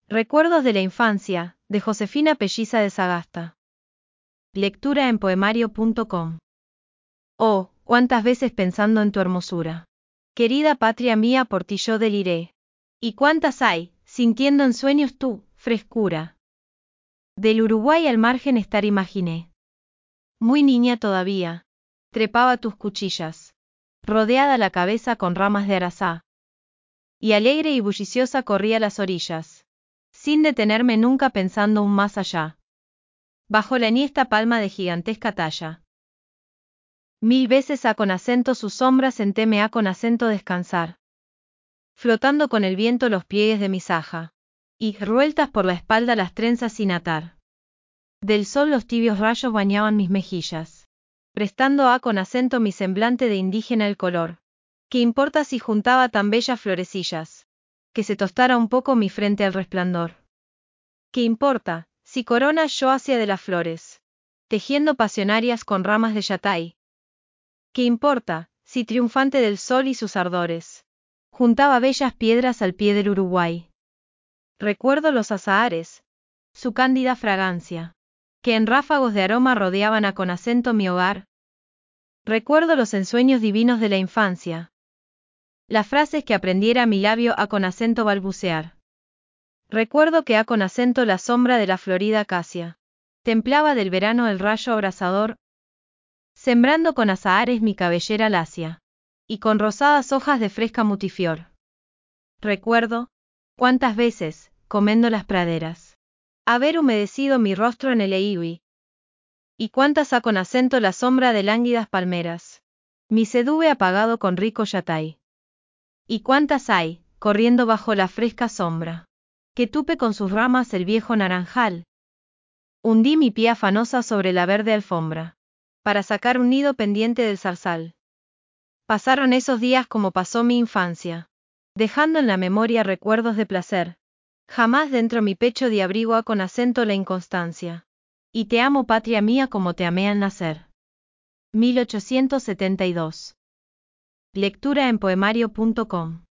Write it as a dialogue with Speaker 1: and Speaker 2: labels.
Speaker 1: Recuerdos de la infancia, de Josefina Pelliza de Sagasta. Lectura en poemario.com. Oh, cuántas veces pensando en tu hermosura. Querida patria mía, por ti yo deliré. Y cuántas hay, sintiendo en sueños tu frescura. Del Uruguay al margen estar imaginé. Muy niña todavía. Trepaba tus cuchillas. Rodeada la cabeza con ramas de arazá. Y alegre y bulliciosa corría las orillas. Sin detenerme nunca pensando un más allá. Bajo la enhiesta palma de gigantesca talla. 1000 veces con acento su sombra sentéme con acento descansar. Flotando con el viento los pliegues de mi saja. Y, revueltas por la espalda las trenzas sin atar. Del sol los tibios rayos bañaban mis mejillas. Prestando con acento mi semblante de indígena el color. ¿Qué importa si juntaba tan bellas florecillas? Que se tostara un poco mi frente al resplandor. ¿Qué importa, si corona yo hacia de las flores? Tejiendo pasionarias con ramas de yatay. ¿Qué importa, si triunfante del sol y sus ardores? Juntaba bellas piedras al pie del Uruguay. Recuerdo los azahares, su cándida fragancia, que en ráfagos de aroma rodeaban con acento mi hogar. Recuerdo los ensueños divinos de la infancia. Las frases que aprendiera a mi labio con acento balbucear. Recuerdo que con acento la sombra de la florida acacia. Templaba del verano el rayo abrasador. Sembrando con azahares mi cabellera lacia. Y con rosadas hojas de fresca mutifior. Recuerdo, cuántas veces, comendo las praderas. Haber humedecido mi rostro en el eiwi. Y cuántas con acento la sombra de lánguidas palmeras. Mi sedube apagado con rico yatay. Y cuántas hay, corriendo bajo la fresca sombra. Que tupe con sus ramas el viejo naranjal. Hundí mi pie afanosa sobre la verde alfombra. Para sacar un nido pendiente del zarzal. Pasaron esos días como pasó mi infancia. Dejando en la memoria recuerdos de placer. Jamás dentro mi pecho di abrigo con acento la inconstancia. Y te amo patria mía como te amé al nacer. 1872. Lectura en poemario.com.